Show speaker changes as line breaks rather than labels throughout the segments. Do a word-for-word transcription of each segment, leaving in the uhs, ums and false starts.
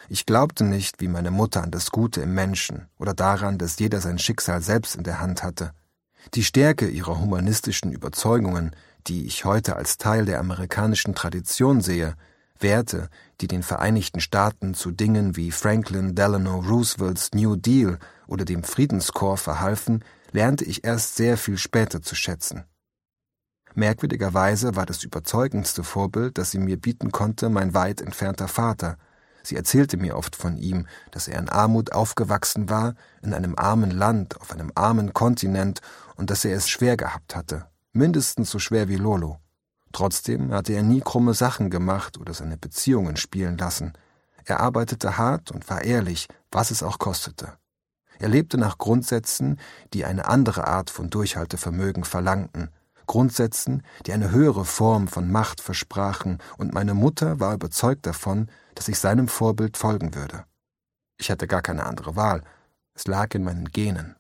Ich glaubte nicht, wie meine Mutter, an das Gute im Menschen oder daran, dass jeder sein Schicksal selbst in der Hand hatte. Die Stärke ihrer humanistischen Überzeugungen, die ich heute als Teil der amerikanischen Tradition sehe, Werte, die den Vereinigten Staaten zu Dingen wie Franklin Delano Roosevelts New Deal oder dem Friedenskorps verhalfen, lernte ich erst sehr viel später zu schätzen. Merkwürdigerweise war das überzeugendste Vorbild, das sie mir bieten konnte, mein weit entfernter Vater. Sie erzählte mir oft von ihm, dass er in Armut aufgewachsen war, in einem armen Land, auf einem armen Kontinent und dass er es schwer gehabt hatte, mindestens so schwer wie Lolo. Trotzdem hatte er nie krumme Sachen gemacht oder seine Beziehungen spielen lassen. Er arbeitete hart und war ehrlich, was es auch kostete. Er lebte nach Grundsätzen, die eine andere Art von Durchhaltevermögen verlangten, Grundsätzen, die eine höhere Form von Macht versprachen, und meine Mutter war überzeugt davon, dass ich seinem Vorbild folgen würde. Ich hatte gar keine andere Wahl, es lag in meinen Genen.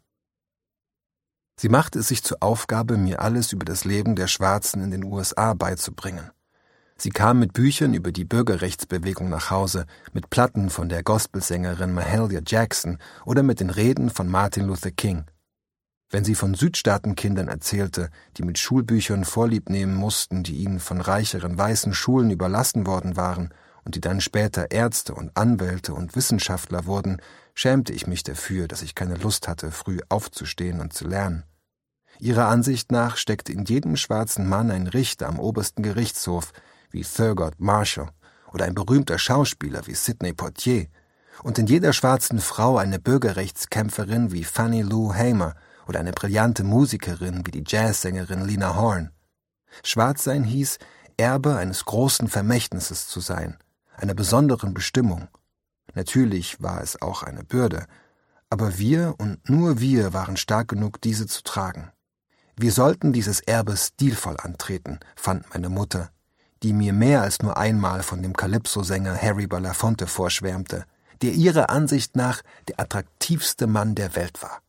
Sie machte es sich zur Aufgabe, mir alles über das Leben der Schwarzen in den U S A beizubringen. Sie kam mit Büchern über die Bürgerrechtsbewegung nach Hause, mit Platten von der Gospelsängerin Mahalia Jackson oder mit den Reden von Martin Luther King. Wenn sie von Südstaatenkindern erzählte, die mit Schulbüchern Vorlieb nehmen mussten, die ihnen von reicheren weißen Schulen überlassen worden waren und die dann später Ärzte und Anwälte und Wissenschaftler wurden, schämte ich mich dafür, dass ich keine Lust hatte, früh aufzustehen und zu lernen. Ihrer Ansicht nach steckte in jedem schwarzen Mann ein Richter am obersten Gerichtshof, wie Thurgood Marshall, oder ein berühmter Schauspieler wie Sidney Poitier, und in jeder schwarzen Frau eine Bürgerrechtskämpferin wie Fannie Lou Hamer oder eine brillante Musikerin wie die Jazzsängerin Lena Horne. Schwarz sein hieß, Erbe eines großen Vermächtnisses zu sein, einer besonderen Bestimmung. Natürlich war es auch eine Bürde, aber wir und nur wir waren stark genug, diese zu tragen. Wir sollten dieses Erbe stilvoll antreten, fand meine Mutter, die mir mehr als nur einmal von dem Calypso-Sänger Harry Belafonte vorschwärmte, der ihrer Ansicht nach der attraktivste Mann der Welt war.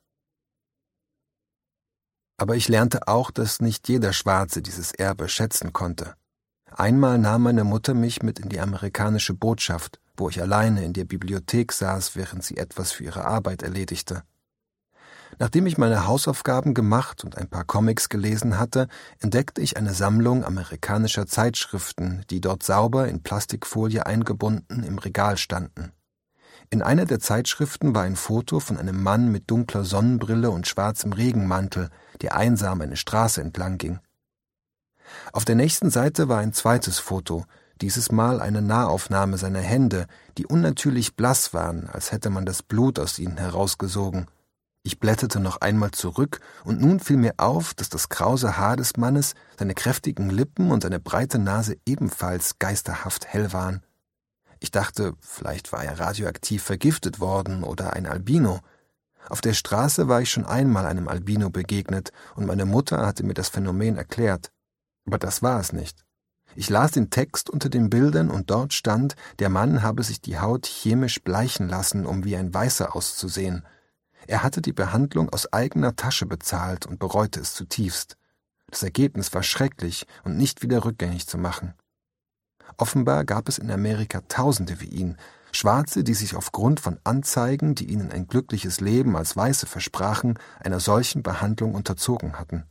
Aber ich lernte auch, dass nicht jeder Schwarze dieses Erbe schätzen konnte. Einmal nahm meine Mutter mich mit in die amerikanische Botschaft, wo ich alleine in der Bibliothek saß, während sie etwas für ihre Arbeit erledigte. Nachdem ich meine Hausaufgaben gemacht und ein paar Comics gelesen hatte, entdeckte ich eine Sammlung amerikanischer Zeitschriften, die dort sauber in Plastikfolie eingebunden im Regal standen. In einer der Zeitschriften war ein Foto von einem Mann mit dunkler Sonnenbrille und schwarzem Regenmantel, der einsam eine Straße entlang ging. Auf der nächsten Seite war ein zweites Foto, dieses Mal eine Nahaufnahme seiner Hände, die unnatürlich blass waren, als hätte man das Blut aus ihnen herausgesogen. Ich blätterte noch einmal zurück, und nun fiel mir auf, dass das krause Haar des Mannes, seine kräftigen Lippen und seine breite Nase ebenfalls geisterhaft hell waren. Ich dachte, vielleicht war er radioaktiv vergiftet worden oder ein Albino. Auf der Straße war ich schon einmal einem Albino begegnet, und meine Mutter hatte mir das Phänomen erklärt. Aber das war es nicht. Ich las den Text unter den Bildern, und dort stand, der Mann habe sich die Haut chemisch bleichen lassen, um wie ein Weißer auszusehen. Er hatte die Behandlung aus eigener Tasche bezahlt und bereute es zutiefst. Das Ergebnis war schrecklich und nicht wieder rückgängig zu machen. Offenbar gab es in Amerika Tausende wie ihn, Schwarze, die sich aufgrund von Anzeigen, die ihnen ein glückliches Leben als Weiße versprachen, einer solchen Behandlung unterzogen hatten.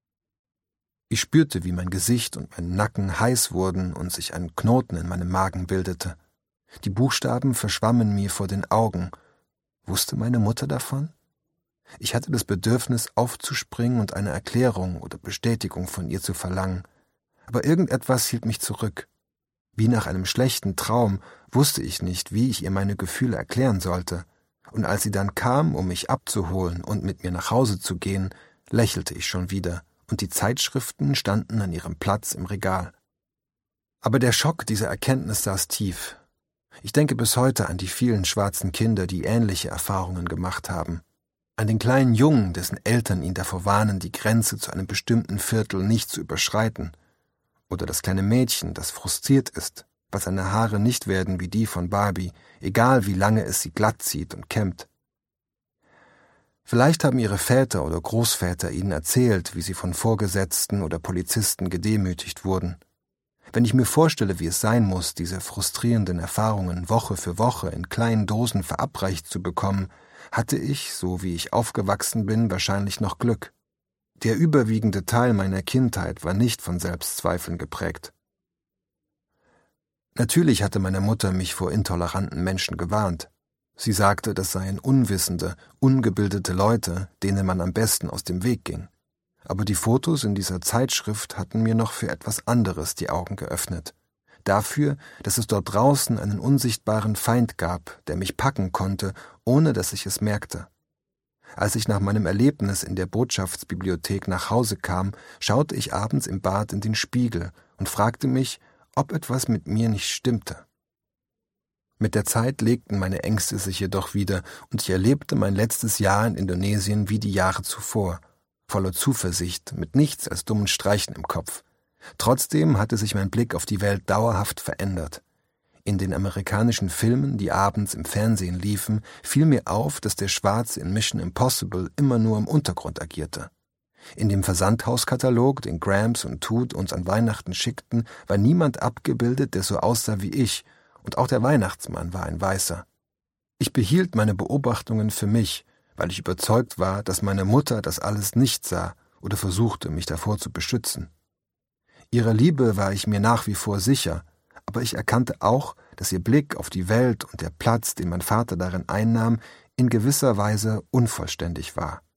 Ich spürte, wie mein Gesicht und mein Nacken heiß wurden und sich ein Knoten in meinem Magen bildete. Die Buchstaben verschwammen mir vor den Augen. Wusste meine Mutter davon? Ich hatte das Bedürfnis, aufzuspringen und eine Erklärung oder Bestätigung von ihr zu verlangen. Aber irgendetwas hielt mich zurück. Wie nach einem schlechten Traum wusste ich nicht, wie ich ihr meine Gefühle erklären sollte. Und als sie dann kam, um mich abzuholen und mit mir nach Hause zu gehen, lächelte ich schon wieder, und die Zeitschriften standen an ihrem Platz im Regal. Aber der Schock dieser Erkenntnis saß tief. Ich denke bis heute an die vielen schwarzen Kinder, die ähnliche Erfahrungen gemacht haben. An den kleinen Jungen, dessen Eltern ihn davor warnen, die Grenze zu einem bestimmten Viertel nicht zu überschreiten. Oder das kleine Mädchen, das frustriert ist, weil seine Haare nicht werden wie die von Barbie, egal wie lange es sie glatt zieht und kämmt. Vielleicht haben ihre Väter oder Großväter ihnen erzählt, wie sie von Vorgesetzten oder Polizisten gedemütigt wurden. Wenn ich mir vorstelle, wie es sein muss, diese frustrierenden Erfahrungen Woche für Woche in kleinen Dosen verabreicht zu bekommen, hatte ich, so wie ich aufgewachsen bin, wahrscheinlich noch Glück. Der überwiegende Teil meiner Kindheit war nicht von Selbstzweifeln geprägt. Natürlich hatte meine Mutter mich vor intoleranten Menschen gewarnt. Sie sagte, das seien unwissende, ungebildete Leute, denen man am besten aus dem Weg ging. Aber die Fotos in dieser Zeitschrift hatten mir noch für etwas anderes die Augen geöffnet. Dafür, dass es dort draußen einen unsichtbaren Feind gab, der mich packen konnte, ohne dass ich es merkte. Als ich nach meinem Erlebnis in der Botschaftsbibliothek nach Hause kam, schaute ich abends im Bad in den Spiegel und fragte mich, ob etwas mit mir nicht stimmte. Mit der Zeit legten meine Ängste sich jedoch wieder und ich erlebte mein letztes Jahr in Indonesien wie die Jahre zuvor, voller Zuversicht, mit nichts als dummen Streichen im Kopf. Trotzdem hatte sich mein Blick auf die Welt dauerhaft verändert. In den amerikanischen Filmen, die abends im Fernsehen liefen, fiel mir auf, dass der Schwarze in Mission Impossible immer nur im Untergrund agierte. In dem Versandhauskatalog, den Gramps und Toot uns an Weihnachten schickten, war niemand abgebildet, der so aussah wie ich, und auch der Weihnachtsmann war ein Weißer. Ich behielt meine Beobachtungen für mich, weil ich überzeugt war, dass meine Mutter das alles nicht sah oder versuchte, mich davor zu beschützen. Ihrer Liebe war ich mir nach wie vor sicher, aber ich erkannte auch, dass ihr Blick auf die Welt und der Platz, den mein Vater darin einnahm, in gewisser Weise unvollständig war.